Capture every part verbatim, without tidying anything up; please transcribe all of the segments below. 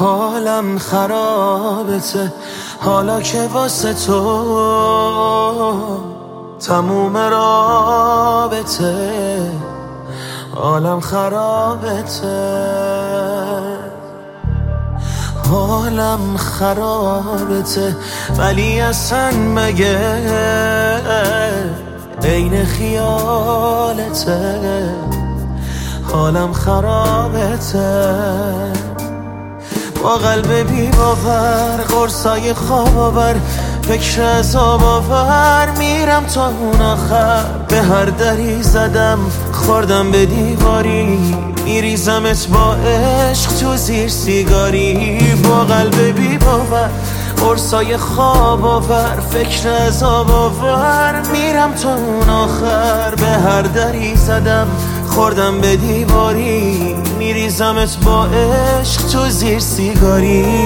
حالم خرابته حالا که واسه تو تموم رابطه. حالم خرابته حالم خرابته ولی اصلا مگه عین خیالته. حالم خرابته با قلب بی باور قرصای خواب آور فکر عذاب آور میرم تا اون آخر. به هر دری زدم خوردم به دیواری میریزمت با عشق تو زیر سیگاری. با قلب بی باور قرصای خواب آور فکر عذاب آور میرم تا اون آخر. به هر دری زدم خوردم به دیواری میریزمت با عشق تو زیر سیگاری.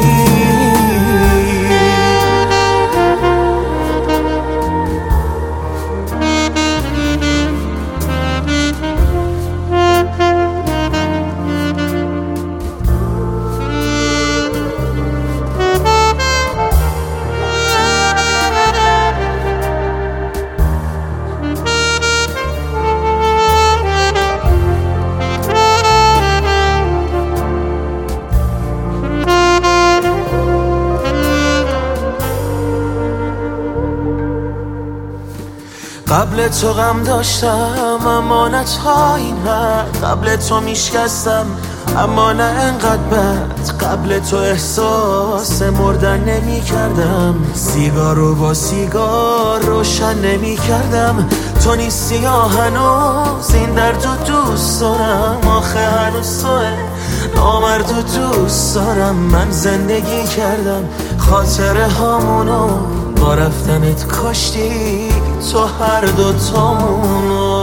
قبل تو غم داشتم اما نه تا این حد. قبل تو میشکستم اما نه انقدر بد. قبل تو احساس مردن نمی کردم سیگار رو با سیگار روشن نمی کردم. تو نیستی یا هنوز این درد رو دوست دارم. آخه هنوز توه نامرد رو دوست دارم. من زندگی کردم خاطره هامونو با رفتنت کاشتی تو هر دو تامونو.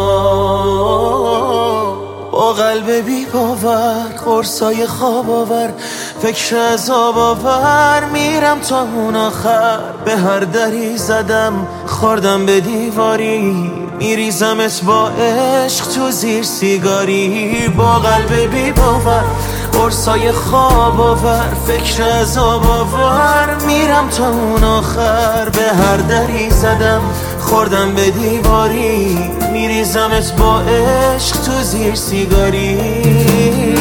با قلب بی باور قرصای خواب آور فکر عذاب آور میرم تا اون آخر. به هر دری زدم خوردم به دیواری میریزمت با عشق تو زیر سیگاری. با قلب بی باور قرصای خواب آور فکر عذاب آور میرم تا اون آخر. به هر دری زدم خوردم به دیواری میریزمت با عشق تو زیر سیگاری.